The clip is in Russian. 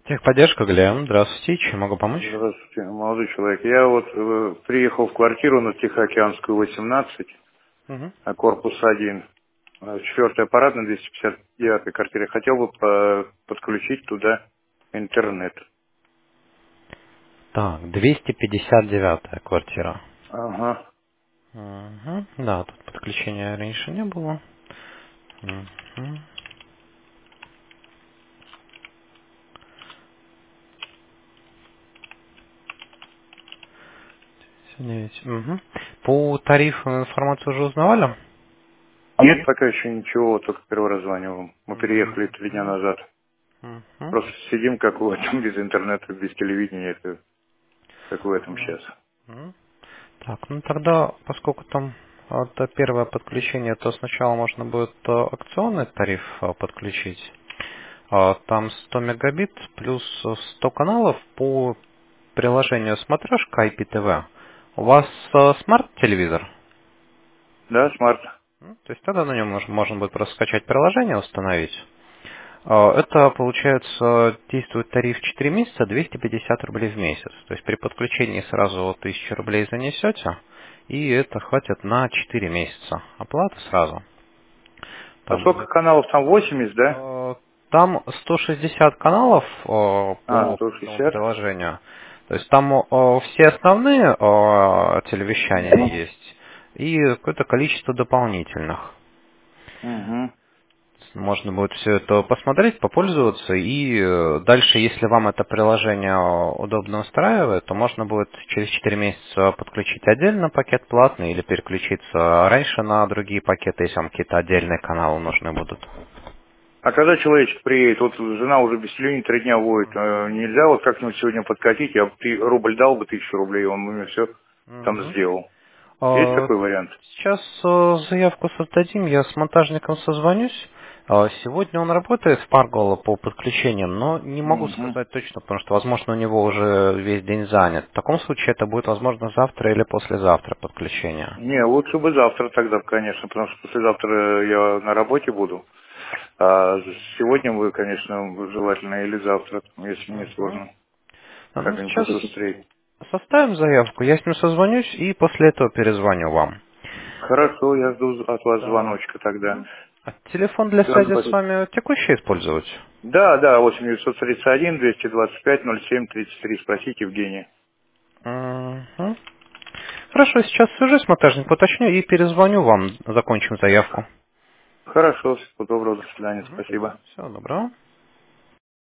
Техподдержка, Глеб. Здравствуйте. Чем могу помочь? Здравствуйте, молодой человек. Я вот приехал в квартиру на Тихоокеанскую, 18, Мгм. корпус 1, 4-й аппарат на 259-й квартире. Хотел бы подключить туда интернет. Так, 259-я квартира. Ага. Мгм. Да, тут подключения раньше не было. Мгм. Мгм. По тарифу информацию уже узнавали? Нет, пока еще ничего, вот только первый раз звоню вам. Мы переехали 3 дня Мгм. назад. Мгм. Просто сидим, как в этом, без интернета, без телевидения, это как в этом сейчас. Мгм. Так, ну тогда, поскольку там это первое подключение, то сначала можно будет акционный тариф подключить. Там 100 мегабит плюс 100 каналов по приложению смотрешка IPTV. У вас смарт-телевизор? Да, смарт. То есть тогда на нем можно будет просто скачать приложение, установить. Это, получается, действует тариф 4 месяца, 250 рублей в месяц. То есть при подключении сразу 1000 рублей занесете, и это хватит на 4 месяца. Оплата сразу. А Там сколько будет каналов там? 80, да? Там 160 каналов А, по этому 160. приложению. То есть там все основные телевещания Угу. есть и какое-то количество дополнительных. Угу. Можно будет все это посмотреть, попользоваться, и дальше, если вам это приложение удобно устраивает, то можно будет через 4 месяца подключить отдельно пакет платный или переключиться раньше на другие пакеты, если вам какие-то отдельные каналы нужны будут. А когда человечек приедет, вот жена уже без слюни 3 дня воет, нельзя вот как-нибудь сегодня подкатить, я бы рубль дал бы 1000 рублей, он мне все там Мгм. сделал. Есть А, такой вариант? Сейчас заявку создадим, я с монтажником созвонюсь. Сегодня он работает в Паргола по подключениям, но не могу Угу. сказать точно, потому что, возможно, у него уже весь день занят. В таком случае это будет, возможно, завтра или послезавтра подключение. Не, лучше бы завтра тогда, конечно, потому что послезавтра я на работе буду. А сегодня вы, конечно, желательно или завтра, если не Мгм. сложно. Ну, Как-нибудь сейчас побыстрее. составим заявку, я с ним созвонюсь и после этого перезвоню вам. Хорошо, я жду от вас Так. звоночка тогда. А телефон для Все, связи с вами текущий использовать? да, да, 8931 225 07 33, спросите Евгения. Мгм. Хорошо, сейчас свяжусь с монтажником, уточню и перезвоню вам, закончим заявку. Хорошо, всего доброго, до свидания, спасибо. Всего доброго.